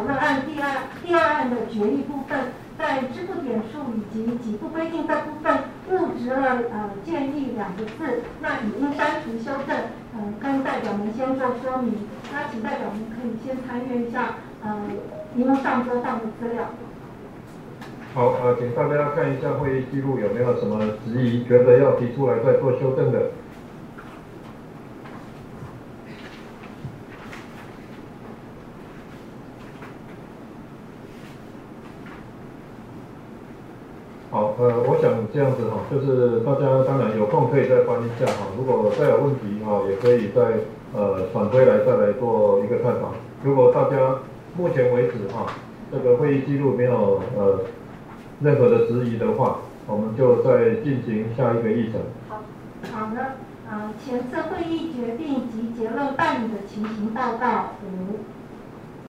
讨论案第二案的决议部分，在支付点数以及给付规定这部分误植了建议2个字，那已经删除修正。跟代表们先做说明，那请代表们可以先参阅一下荧幕上播放的资料。 好，请大家看一下会议记录有没有什么质疑，觉得要提出来再做修正的。好，我想这样子哈，就是大家当然有空可以再翻一下哈，如果再有问题哈，也可以再返回来再来做一个探讨。如果大家目前为止哈，这个会议记录没有任何的质疑的话，我们就再进行下一个议程。 好的，前次会议决定及结论办理的情形报告5。